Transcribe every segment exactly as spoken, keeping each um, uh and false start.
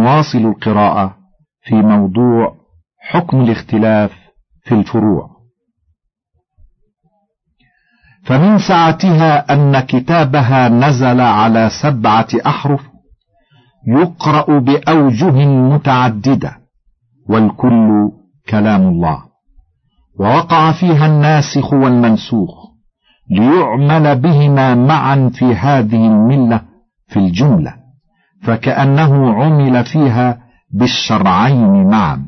نواصل القراءة في موضوع حكم الاختلاف في الفروع. فمن سعتها أن كتابها نزل على سبعة أحرف يقرأ بأوجه متعددة، والكل كلام الله، ووقع فيها الناسخ والمنسوخ ليعمل بهما معا في هذه الملة في الجملة، فكأنه عمل فيها بالشرعين معا.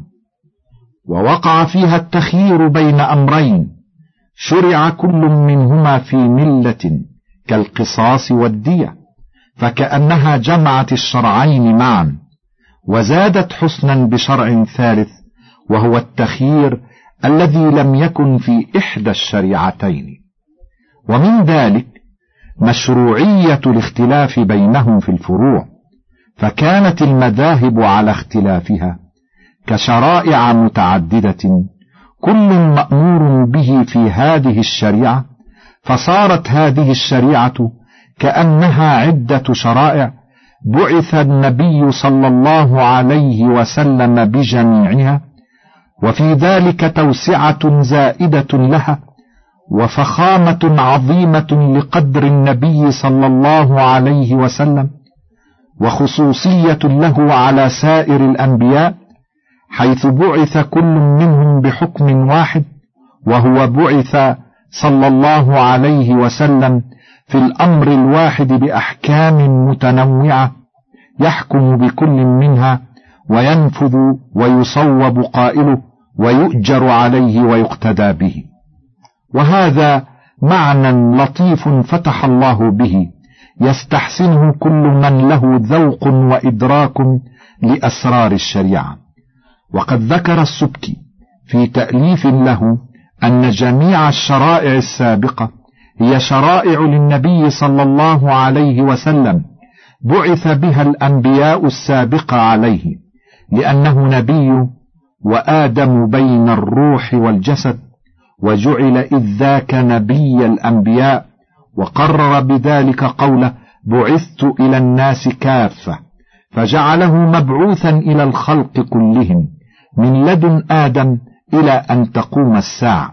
ووقع فيها التخيير بين أمرين شرع كل منهما في ملة كالقصاص والدية، فكأنها جمعت الشرعين معا، وزادت حسنا بشرع ثالث وهو التخيير الذي لم يكن في إحدى الشريعتين. ومن ذلك مشروعية الاختلاف بينهم في الفروع، فكانت المذاهب على اختلافها كشرائع متعددة كل مأمور به في هذه الشريعة، فصارت هذه الشريعة كأنها عدة شرائع بعث النبي صلى الله عليه وسلم بجميعها، وفي ذلك توسعة زائدة لها وفخامة عظيمة لقدر النبي صلى الله عليه وسلم، وخصوصية له على سائر الأنبياء، حيث بعث كل منهم بحكم واحد، وهو بعث صلى الله عليه وسلم في الأمر الواحد بأحكام متنوعة يحكم بكل منها وينفذ ويصوب قائله ويؤجر عليه ويقتدى به. وهذا معنى لطيف فتح الله به يستحسنه كل من له ذوق وإدراك لأسرار الشريعة. وقد ذكر السبكي في تأليف له أن جميع الشرائع السابقة هي شرائع للنبي صلى الله عليه وسلم بعث بها الأنبياء السابقة عليه، لأنه نبي وآدم بين الروح والجسد، وجعل إذ ذاك نبي الأنبياء، وقرر بذلك قوله بعثت إلى الناس كافة، فجعله مبعوثا إلى الخلق كلهم من لدن آدم إلى أن تقوم الساعة.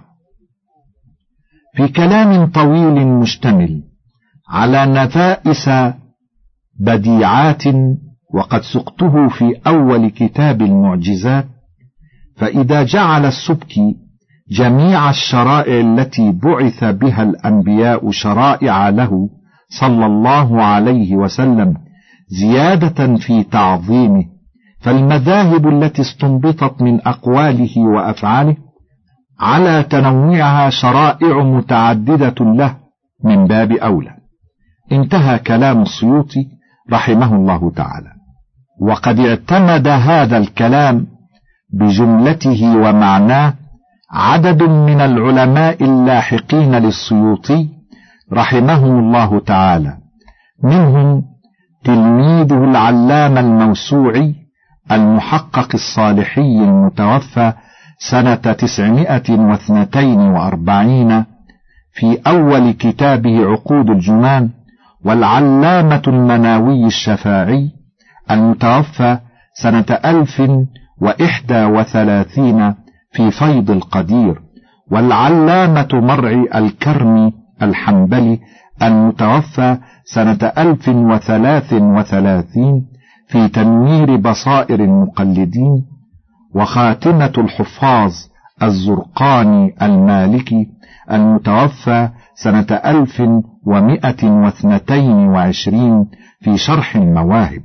في كلام طويل مشتمل على نفائس بديعات، وقد سقته في أول كتاب المعجزات، فإذا جعل السبكي جميع الشرائع التي بعث بها الأنبياء شرائع له صلى الله عليه وسلم زيادة في تعظيمه، فالمذاهب التي استنبطت من أقواله وأفعاله على تنوعها شرائع متعددة له من باب أولى. انتهى كلام السيوطي رحمه الله تعالى. وقد اعتمد هذا الكلام بجملته ومعناه عدد من العلماء اللاحقين للسيوطي رحمهم الله تعالى، منهم تلميذه العلامة الموسوعي المحقق الصالحي المتوفى سنة تسعمائة واثنتين وأربعين في أول كتابه عقود الجمان، والعلامة المناوي الشفاعي المتوفى سنة ألف وإحدى وثلاثين في فيض القدير، والعلامة مرعي الكرمي الحنبلي المتوفى سنة ألف وثلاث وثلاثين في تنوير بصائر المقلدين، وخاتمة الحفاظ الزرقاني المالكي المتوفى سنة ألف ومائة واثنتين وعشرين في شرح المواهب.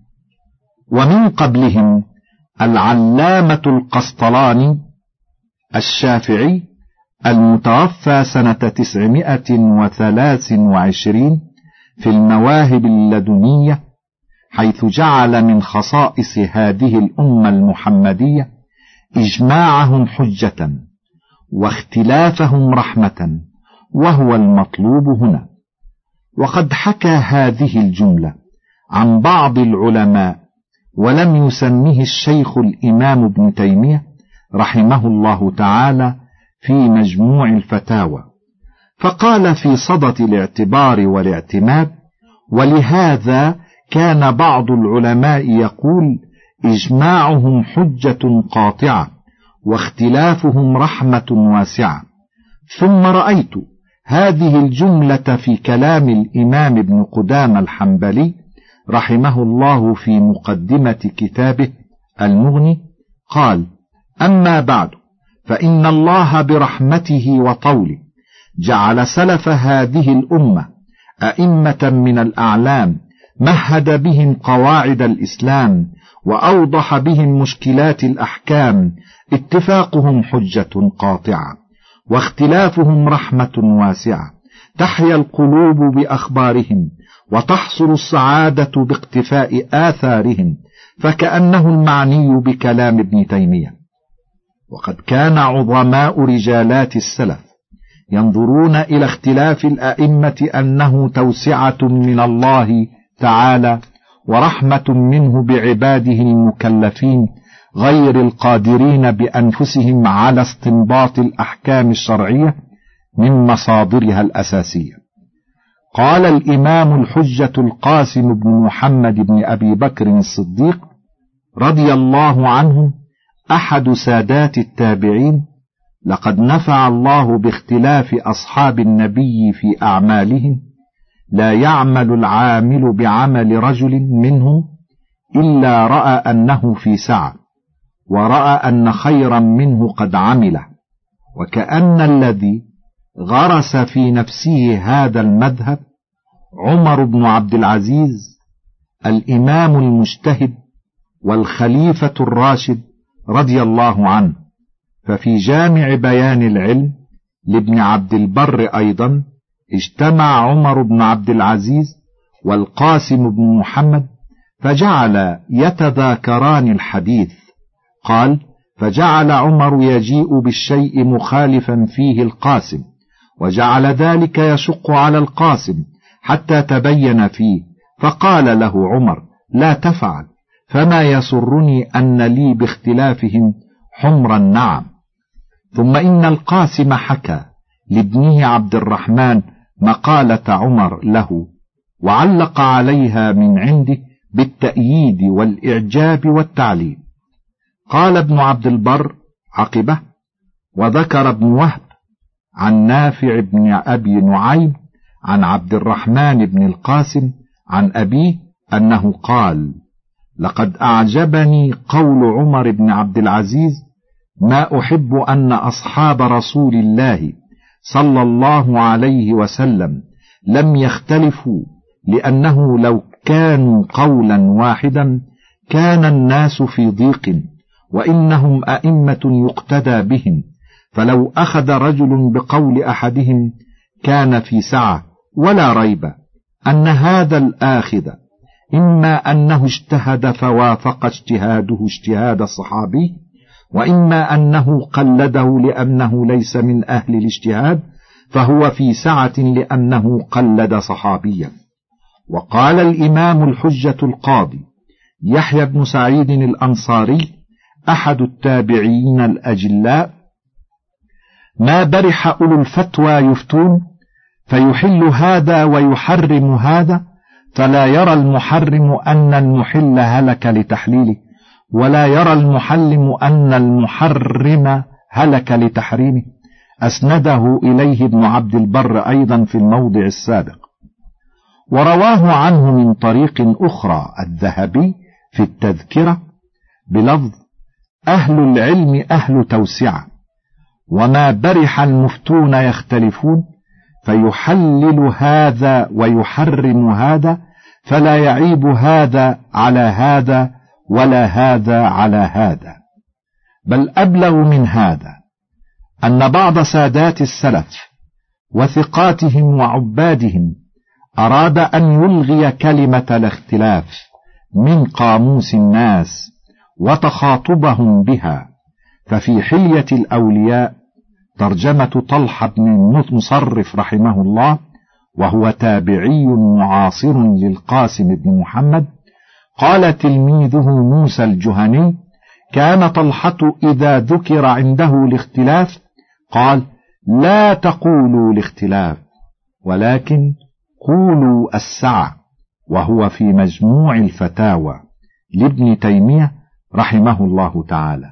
ومن قبلهم العلامة القسطلاني الشافعي المتوفى سنة تسعمائة وثلاث وعشرين في المواهب اللدنية، حيث جعل من خصائص هذه الأمة المحمدية إجماعهم حجة واختلافهم رحمة، وهو المطلوب هنا. وقد حكى هذه الجملة عن بعض العلماء ولم يسمه الشيخ الإمام ابن تيمية رحمه الله تعالى في مجموع الفتاوى، فقال في صدد الاعتبار والاعتماد: ولهذا كان بعض العلماء يقول إجماعهم حجة قاطعة واختلافهم رحمة واسعة. ثم رأيت هذه الجملة في كلام الإمام ابن قدامة الحنبلي رحمه الله في مقدمة كتابه المغني، قال: أما بعد، فإن الله برحمته وطوله جعل سلف هذه الأمة أئمة من الأعلام، مهد بهم قواعد الإسلام، وأوضح بهم مشكلات الأحكام، اتفاقهم حجة قاطعة، واختلافهم رحمة واسعة، تحيا القلوب بأخبارهم، وتحصل السعادة باقتفاء آثارهم، فكأنه المعني بكلام ابن تيمية. وقد كان عظماء رجالات السلف ينظرون إلى اختلاف الأئمة أنه توسعة من الله تعالى ورحمة منه بعباده المكلفين غير القادرين بأنفسهم على استنباط الأحكام الشرعية من مصادرها الأساسية. قال الإمام الحجة القاسم بن محمد بن أبي بكر الصديق رضي الله عنه، أحد سادات التابعين: لقد نفع الله باختلاف أصحاب النبي في أعمالهم، لا يعمل العامل بعمل رجل منهم إلا رأى أنه في سعة، ورأى أن خيرا منه قد عمله. وكأن الذي غرس في نفسه هذا المذهب عمر بن عبد العزيز الإمام المجتهد والخليفة الراشد رضي الله عنه. ففي جامع بيان العلم لابن عبد البر أيضا اجتمع عمر بن عبد العزيز والقاسم بن محمد فجعل يتذاكران الحديث. قال: فجعل عمر يجيء بالشيء مخالفا فيه القاسم، وجعل ذلك يشق على القاسم حتى تبين فيه، فقال له عمر: لا تفعل، فما يسرني أن لي باختلافهم حمر النعم. ثم إن القاسم حكى لابنه عبد الرحمن مقالة عمر له، وعلق عليها من عنده بالتأييد والإعجاب والتعليم. قال ابن عبد البر عقبه: وذكر ابن وهب عن نافع بن أبي نعيم عن عبد الرحمن بن القاسم عن أبيه أنه قال: لقد أعجبني قول عمر بن عبد العزيز: ما أحب أن أصحاب رسول الله صلى الله عليه وسلم لم يختلفوا، لأنه لو كانوا قولا واحدا كان الناس في ضيق، وإنهم أئمة يقتدى بهم، فلو أخذ رجل بقول أحدهم كان في سعة. ولا ريب أن هذا الآخذ إما أنه اجتهد فوافق اجتهاده اجتهاد الصحابي، وإما أنه قلده لأنه ليس من أهل الاجتهاد فهو في سعة لأنه قلد صحابيا. وقال الإمام الحجة القاضي يحيى بن سعيد الأنصاري أحد التابعين الأجلاء: ما برح أولو الفتوى يفتون فيحل هذا ويحرم هذا، فلا يرى المحرم أن المحل هلك لتحليله، ولا يرى المحلم أن المحرم هلك لتحريمه. أسنده إليه ابن عبد البر أيضا في الموضع السابق. ورواه عنه من طريق أخرى الذهبي في التذكرة بلفظ: أهل العلم أهل توسعة، وما برح المفتون يختلفون، فيحلل هذا ويحرم هذا، فلا يعيب هذا على هذا ولا هذا على هذا. بل أبلغ من هذا أن بعض سادات السلف وثقاتهم وعبادهم أراد أن يلغي كلمة الاختلاف من قاموس الناس وتخاطبهم بها. ففي حلية الأولياء ترجمة طلحة بن مصرف رحمه الله، وهو تابعي معاصر للقاسم بن محمد، قال تلميذه موسى الجهني: كان طلحة إذا ذكر عنده الاختلاف قال: لا تقولوا الاختلاف، ولكن قولوا السعة. وهو في مجموع الفتاوى لابن تيمية رحمه الله تعالى: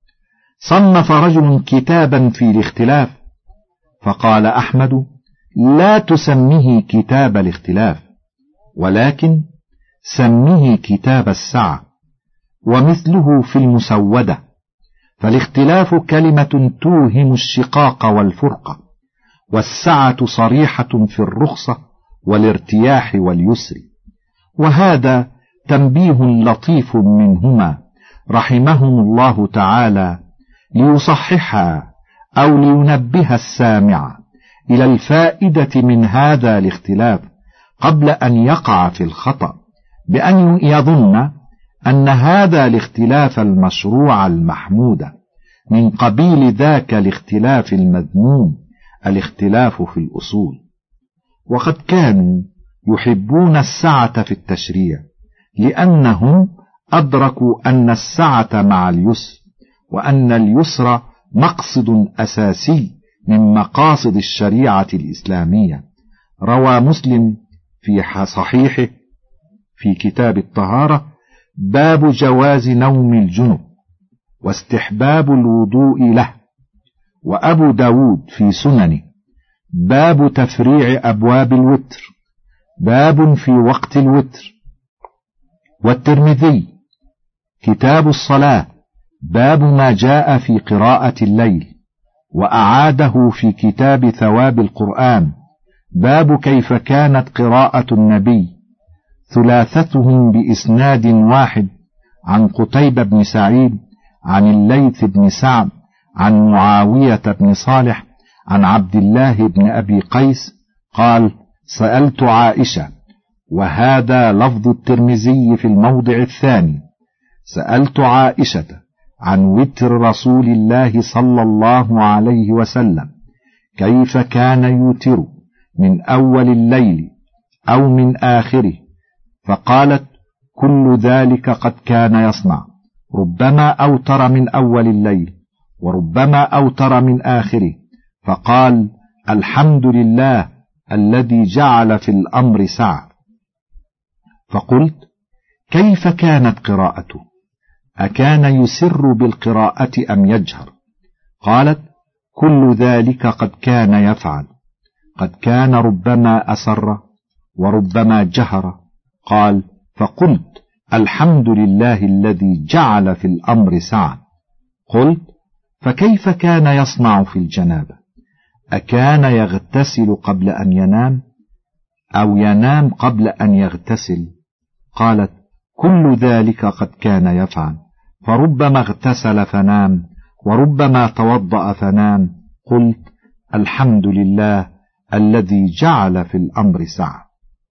صنف رجل كتابا في الاختلاف، فقال أحمد: لا تسميه كتاب الاختلاف، ولكن سميه كتاب السعة، ومثله في المسودة، فالاختلاف كلمة توهم الشقاق والفرقة، والسعة صريحة في الرخصة والارتياح واليسر. وهذا تنبيه لطيف منهما رحمهم الله تعالى ليصححا أو لينبه السامع إلى الفائدة من هذا الاختلاف قبل أن يقع في الخطأ، بأن يظن أن هذا الاختلاف المشروع المحمود من قبيل ذاك الاختلاف المذموم، الاختلاف في الأصول. وقد كانوا يحبون السعة في التشريع، لأنهم أدركوا أن السعة مع اليسر، وأن اليسر مقصد أساسي من مقاصد الشريعة الإسلامية. روى مسلم في صحيحه في كتاب الطهارة: باب جواز نوم الجنب واستحباب الوضوء له. وأبو داود في سننه: باب تفريع أبواب الوتر، باب في وقت الوتر. والترمذي: كتاب الصلاة، باب ما جاء في قراءة الليل. وأعاده في كتاب ثواب القرآن: باب كيف كانت قراءة النبي. ثلاثتهم بإسناد واحد عن قتيبة بن سعيد عن الليث بن سعد عن معاوية بن صالح عن عبد الله بن أبي قيس قال: سألت عائشة، وهذا لفظ الترمذي في الموضع الثاني: سألت عائشة عن وتر رسول الله صلى الله عليه وسلم كيف كان يوتر، من أول الليل أو من آخره، فقالت: كل ذلك قد كان يصنع، ربما أوتر من أول الليل وربما أوتر من آخره. فقال: الحمد لله الذي جعل في الأمر سعة. فقلت: كيف كانت قراءته؟ أكان يسر بالقراءة أم يجهر؟ قالت: كل ذلك قد كان يفعل، قد كان ربما أسر وربما جهر. قال: فقلت: الحمد لله الذي جعل في الأمر سعة. قلت: فكيف كان يصنع في الجنابة؟ أكان يغتسل قبل أن ينام أو ينام قبل أن يغتسل؟ قالت: كل ذلك قد كان يفعل، فربما اغتسل فنام وربما توضأ فنام. قلت: الحمد لله الذي جعل في الأمر سعة.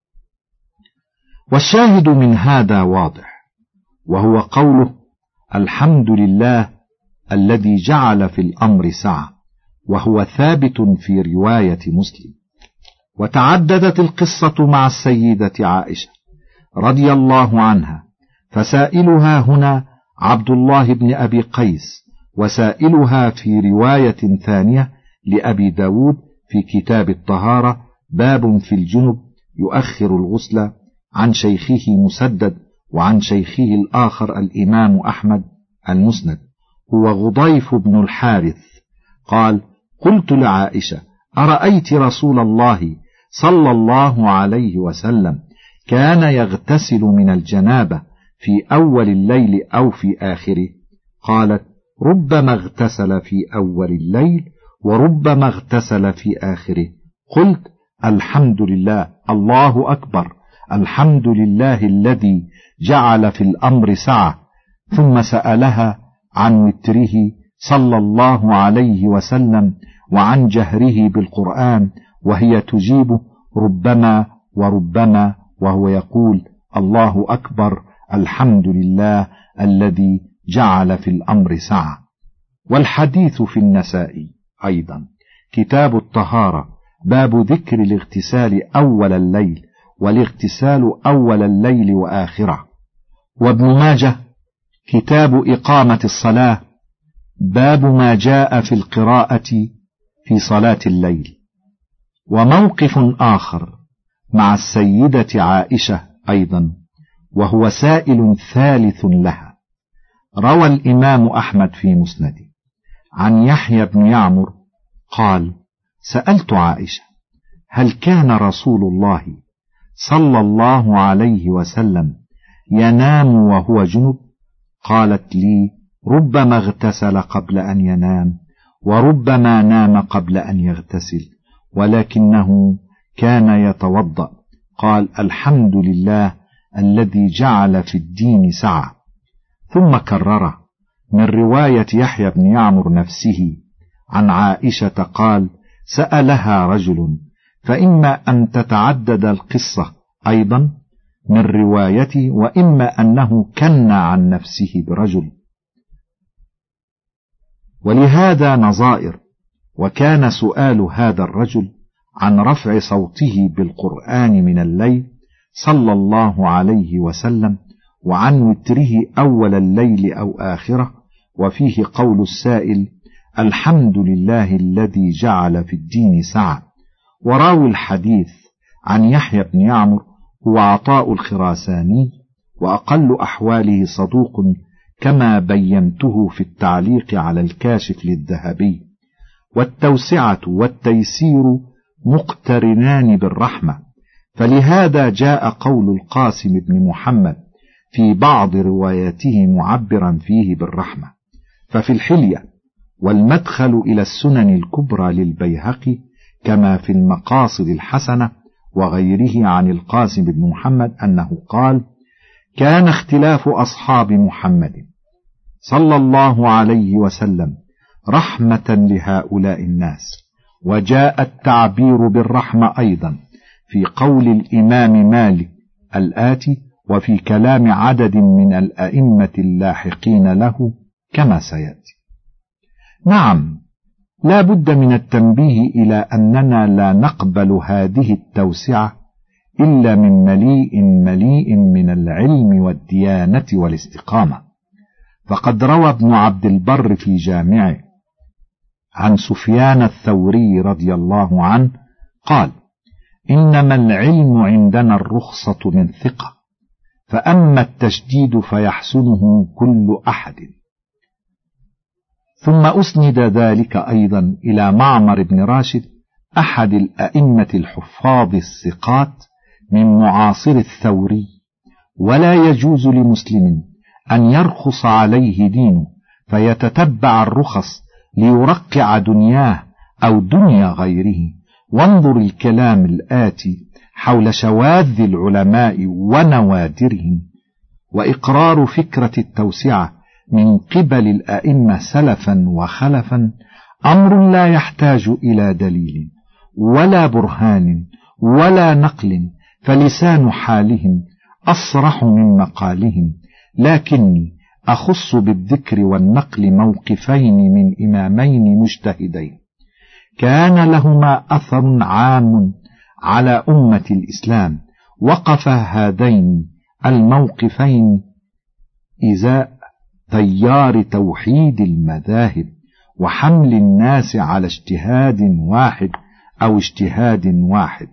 والشاهد من هذا واضح، وهو قوله: الحمد لله الذي جعل في الأمر سعة، وهو ثابت في رواية مسلم. وتعددت القصة مع السيدة عائشة رضي الله عنها، فسائلها هنا عبد الله بن أبي قيس، وسائلها في رواية ثانية لأبي داود في كتاب الطهارة: باب في الجنب يؤخر الغسل، عن شيخه مسدد وعن شيخه الآخر الإمام أحمد المسند، هو غضيف بن الحارث. قال: قلت لعائشة: أرأيت رسول الله صلى الله عليه وسلم كان يغتسل من الجنابة في أول الليل أو في آخره؟ قالت: ربما اغتسل في أول الليل وربما اغتسل في آخره. قلت: الحمد لله، الله أكبر، الحمد لله الذي جعل في الأمر سعة. ثم سألها عن وتره صلى الله عليه وسلم وعن جهره بالقرآن، وهي تجيبه: ربما وربما، وهو يقول: الله أكبر، الحمد لله الذي جعل في الأمر سعة. والحديث في النسائي أيضا، كتاب الطهارة، باب ذكر الاغتسال أول الليل والاغتسال أول الليل وآخره. وابن ماجه، كتاب إقامة الصلاة، باب ما جاء في القراءة في صلاة الليل. وموقف آخر مع السيدة عائشة أيضا، وهو سائل ثالث لها. روى الإمام أحمد في مسنده عن يحيى بن يعمر قال: سألت عائشة: هل كان رسول الله صلى الله عليه وسلم ينام وهو جنب؟ قالت لي: ربما اغتسل قبل أن ينام، وربما نام قبل أن يغتسل، ولكنه كان يتوضأ. قال: الحمد لله الذي جعل في الدين سعة. ثم كرر من رواية يحيى بن يعمر نفسه عن عائشة قال: سألها رجل، فإما أن تتعدد القصة أيضا من روايته، وإما أنه كنى عن نفسه برجل، ولهذا نظائر. وكان سؤال هذا الرجل عن رفع صوته بالقرآن من الليل صلى الله عليه وسلم، وعن وتره أول الليل أو آخره، وفيه قول السائل: الحمد لله الذي جعل في الدين سعة. وراوي الحديث عن يحيى بن يعمر هو عطاء الخراساني، وأقل أحواله صدوق كما بينته في التعليق على الكاشف للذهبي. والتوسعة والتيسير مقترنان بالرحمة، فلهذا جاء قول القاسم بن محمد في بعض رواياته معبرا فيه بالرحمة. ففي الحلية والمدخل إلى السنن الكبرى للبيهقي كما في المقاصد الحسنة وغيره عن القاسم بن محمد أنه قال: كان اختلاف أصحاب محمد صلى الله عليه وسلم رحمة لهؤلاء الناس. وجاء التعبير بالرحمة أيضا في قول الإمام مالك الآتي، وفي كلام عدد من الأئمة اللاحقين له كما سيأتي. نعم، لا بد من التنبيه إلى أننا لا نقبل هذه التوسعة إلا من مليء مليء من العلم والديانة والاستقامة. فقد روى ابن عبد البر في جامعه عن سفيان الثوري رضي الله عنه قال: إنما العلم عندنا الرخصة من ثقة، فأما التشديد فيحسنه كل أحد. ثم أسند ذلك أيضا إلى معمر بن راشد أحد الأئمة الحفاظ الثقات من معاصر الثوري: ولا يجوز لمسلم أن يرخص عليه دينه فيتتبع الرخص ليرقع دنياه أو دنيا غيره. وانظر الكلام الآتي حول شواذ العلماء ونوادرهم، وإقرار فكرة التوسعة من قبل الأئمة سلفا وخلفا أمر لا يحتاج إلى دليل ولا برهان ولا نقل، فلسان حالهم أصرح من مقالهم. لكني أخص بالذكر والنقل موقفين من إمامين مجتهدين كان لهما أثر عام على أمة الإسلام، وقف هذين الموقفين إزاء تيار توحيد المذاهب وحمل الناس على اجتهاد واحد أو اجتهاد واحد.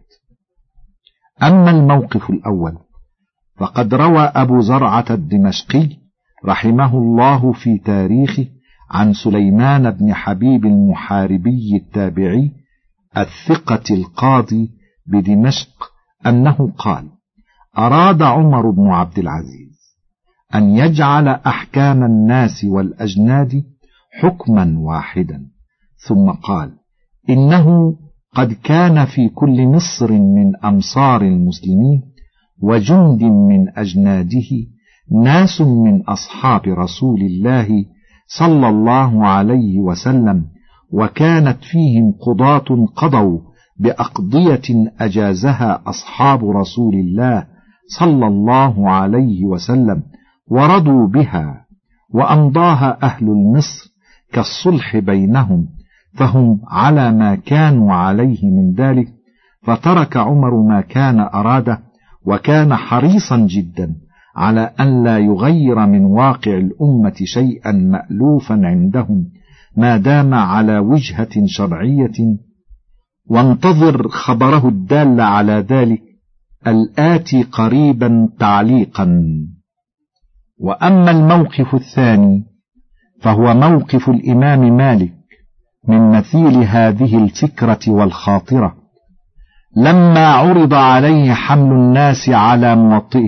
أما الموقف الأول فقد روى أبو زرعة الدمشقي رحمه الله في تاريخه عن سليمان بن حبيب المحاربي التابعي الثقة القاضي بدمشق أنه قال: أراد عمر بن عبد العزيز أن يجعل أحكام الناس والأجناد حكما واحدا، ثم قال: إنه قد كان في كل مصر من أمصار المسلمين وجند من أجناده ناس من أصحاب رسول الله صلى الله عليه وسلم، وكانت فيهم قضاة قضوا بأقضية أجازها أصحاب رسول الله صلى الله عليه وسلم ورضوا بها، وأمضاها أهل مصر كالصلح بينهم، فهم على ما كانوا عليه من ذلك. فترك عمر ما كان أراده، وكان حريصا جدا على أن لا يغير من واقع الأمة شيئا مألوفا عندهم ما دام على وجهة شرعية. وانتظر خبره الدال على ذلك الآتي قريبا تعليقا. وأما الموقف الثاني فهو موقف الإمام مالك من مثيل هذه الفكرة والخاطرة لما عرض عليه حمل الناس على موطئه،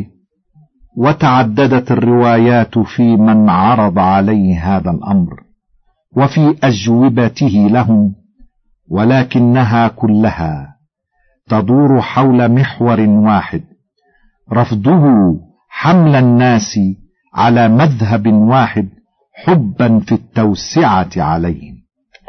وتعددت الروايات في من عرض عليه هذا الأمر وفي أجوبته لهم، ولكنها كلها تدور حول محور واحد: رفضه حمل الناس على مذهب واحد حبا في التوسعة عليهم.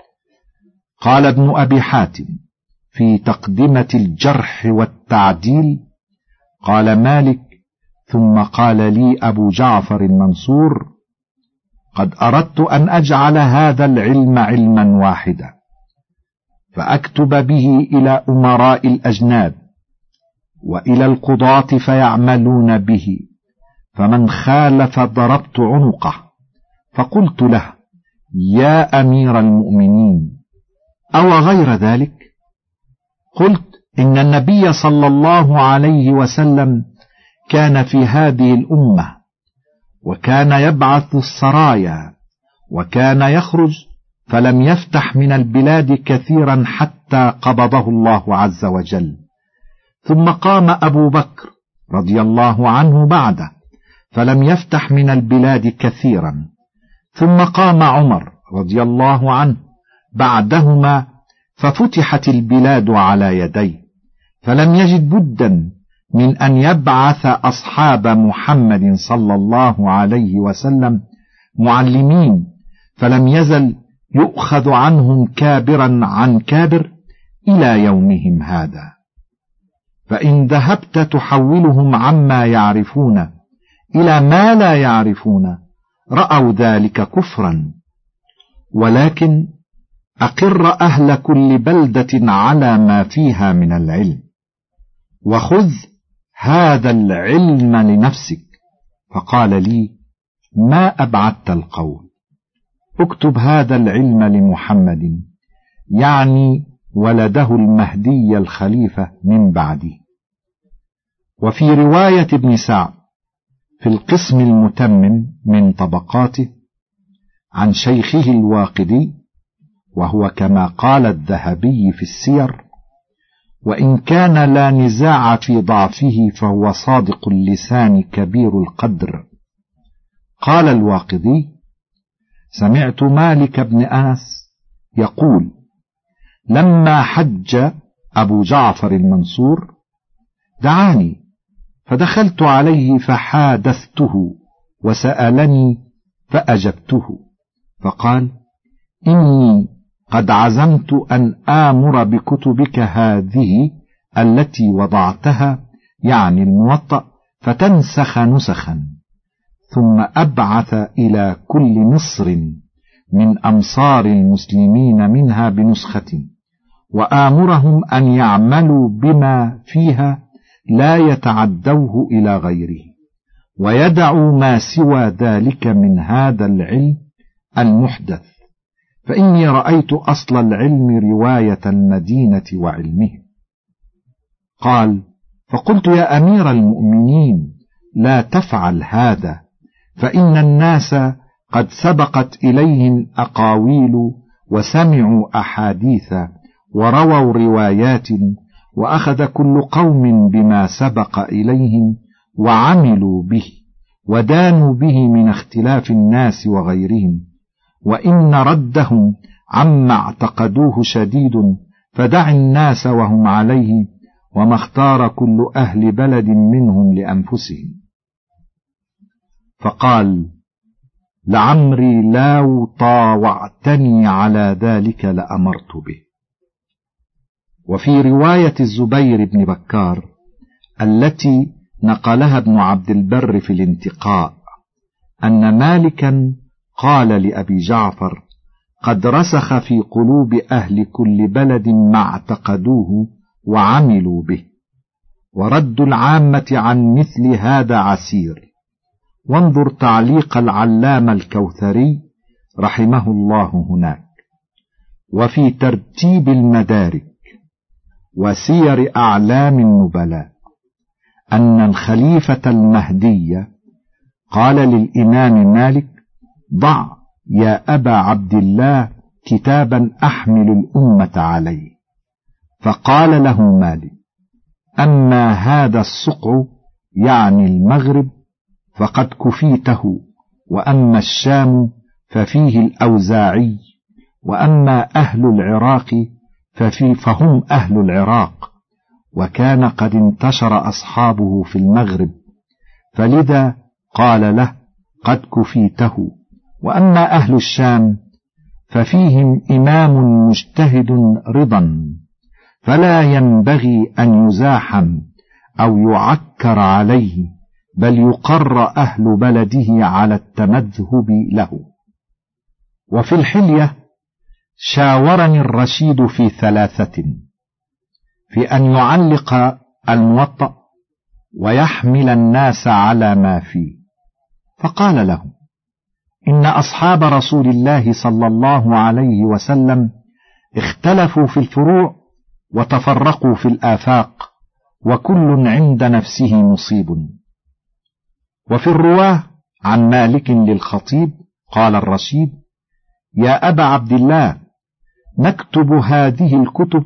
قال ابن أبي حاتم في تقدمة الجرح والتعديل: قال مالك: ثم قال لي أبو جعفر المنصور: قد أردت أن أجعل هذا العلم علما واحدا، فأكتب به إلى أمراء الأجناد وإلى القضاة فيعملون به، فمن خالف ضربت عنقه. فقلت له: يا أمير المؤمنين، أو غير ذلك؟ قلت: إن النبي صلى الله عليه وسلم كان في هذه الأمة، وكان يبعث السرايا، وكان يخرج، فلم يفتح من البلاد كثيرا حتى قبضه الله عز وجل. ثم قام أبو بكر رضي الله عنه بعده، فلم يفتح من البلاد كثيرا. ثم قام عمر رضي الله عنه بعدهما، ففتحت البلاد على يديه، فلم يجد بدا من أن يبعث أصحاب محمد صلى الله عليه وسلم معلمين، فلم يزل يؤخذ عنهم كابرا عن كابر إلى يومهم هذا. فإن ذهبت تحولهم عما يعرفون إلى ما لا يعرفون رأوا ذلك كفرا، ولكن أقر أهل كل بلدة على ما فيها من العلم، وخذ هذا العلم لنفسك. فقال لي: ما أبعدت القول، اكتب هذا العلم لمحمد، يعني ولده المهدي الخليفة من بعده. وفي رواية ابن سعد في القسم المتمم من طبقاته عن شيخه الواقدي، وهو كما قال الذهبي في السير: وإن كان لا نزاع في ضعفه فهو صادق اللسان كبير القدر. قال الواقدي: سمعت مالك بن أنس يقول: لما حج أبو جعفر المنصور دعاني، فدخلت عليه فحادثته وسألني فأجبته، فقال: إني قد عزمت أن آمر بكتبك هذه التي وضعتها، يعني الموطأ، فتنسخ نسخا، ثم أبعث إلى كل مصر من أمصار المسلمين منها بنسخة، وآمرهم أن يعملوا بما فيها لا يتعدوه إلى غيره، ويدعوا ما سوى ذلك من هذا العلم المحدث، فإني رأيت أصل العلم رواية المدينة وعلمه. قال: فقلت: يا أمير المؤمنين، لا تفعل هذا، فإن الناس قد سبقت إليهم أقاويل وسمعوا أحاديث ورووا روايات، وأخذ كل قوم بما سبق إليهم وعملوا به ودانوا به من اختلاف الناس وغيرهم، وإن ردهم عما اعتقدوه شديد، فدع الناس وهم عليه، وما اختار كل أهل بلد منهم لأنفسهم. فقال: لعمري لو طاوعتني على ذلك لأمرت به. وفي رواية الزبير بن بكار التي نقلها ابن عبد البر في الانتقاء أن مالكا قال لأبي جعفر: قد رسخ في قلوب أهل كل بلد ما اعتقدوه وعملوا به، ورد العامة عن مثل هذا عسير. وانظر تعليق العلامة الكوثري رحمه الله هناك. وفي ترتيب المدارك وسير أعلام النبلاء أن الخليفة المهدي قال للإمام مالك: ضع يا أبا عبد الله كتابا أحمل الأمة عليه. فقال له مالك: أما هذا السقع يعني المغرب فقد كفيته، وأما الشام ففيه الأوزاعي، وأما أهل العراق ففي فهم أهل العراق، وكان قد انتشر أصحابه في المغرب، فلذا قال له: قد كفيته. وأما أهل الشام ففيهم إمام مجتهد رضا، فلا ينبغي أن يزاحم أو يعكر عليه، بل يقر أهل بلده على التمذهب له. وفي الحلية: شاورني الرشيد في ثلاثة: في أن يعلق الموطأ ويحمل الناس على ما فيه. فقال له: إن أصحاب رسول الله صلى الله عليه وسلم اختلفوا في الفروع وتفرقوا في الآفاق، وكل عند نفسه مصيب. وفي الرواه عن مالك للخطيب قال الرشيد: يا أبا عبد الله، نكتب هذه الكتب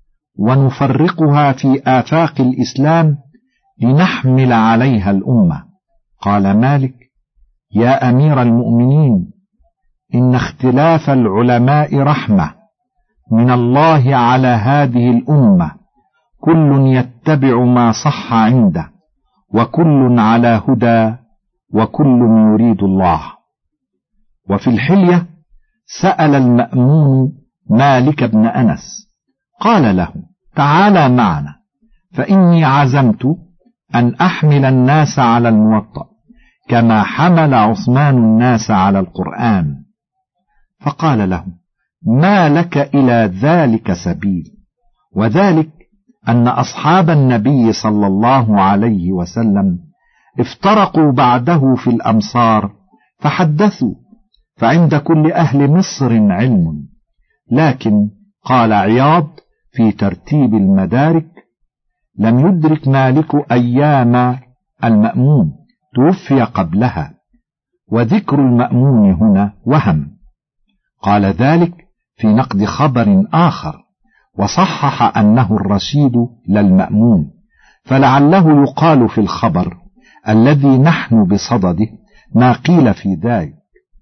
ونفرقها في آفاق الإسلام لنحمل عليها الأمة. قال مالك: يا أمير المؤمنين، إن اختلاف العلماء رحمة من الله على هذه الأمة، كل يتبع ما صح عنده، وكل على هدى، وكل يريد الله. وفي الحلية: سأل المأمون مالك بن أنس قال له: تعالى معنا، فإني عزمت أن أحمل الناس على الموطأ كما حمل عثمان الناس على القرآن. فقال له: ما لك إلى ذلك سبيل؟ وذلك أن أصحاب النبي صلى الله عليه وسلم افترقوا بعده في الأمصار فحدثوا، فعند كل أهل مصر علم. لكن قال عياض في ترتيب المدارك: لم يدرك مالك أيام المأمون، توفي قبلها، وذكر المأمون هنا وهم. قال ذلك في نقد خبر آخر، وصحح أنه الرشيد للمأمون، فلعله يقال في الخبر الذي نحن بصدده ما قيل في ذلك.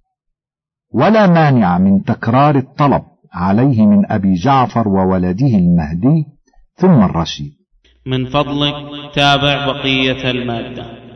ولا مانع من تكرار الطلب عليه من أبي جعفر وولده المهدي ثم الرشيد. من فضلك تابع بقية المادة.